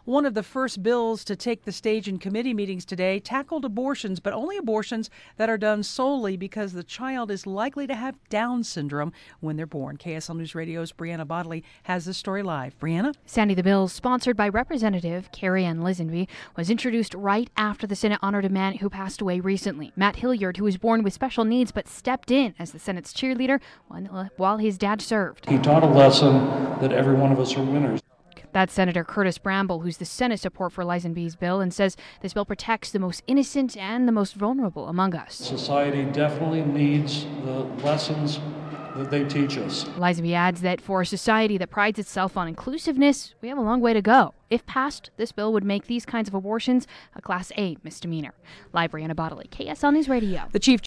One of the first bills to take the stage in committee meetings today tackled abortions, but only abortions that are done solely because the child is likely to have Down syndrome when they're born. KSL News Radio's Brianna Bodley has this story live. Brianna? Sandy, the bill, sponsored by Representative Carrie Ann Lisenby, was introduced right after the Senate honored a man who passed away recently. Matt Hilliard, who was born with special needs but stepped in as the Senate's cheerleader while his dad served. He taught a lesson that every one of us are winners. That's Senator Curtis Bramble, who's the Senate support for Lisenby's bill, and says this bill protects the most innocent and the most vulnerable among us. Society definitely needs the lessons that they teach us. Lisenby adds that for a society that prides itself on inclusiveness, we have a long way to go. If passed, this bill would make these kinds of abortions a Class A misdemeanor. Live, Brianna Bodley, KSL News Radio. The Chief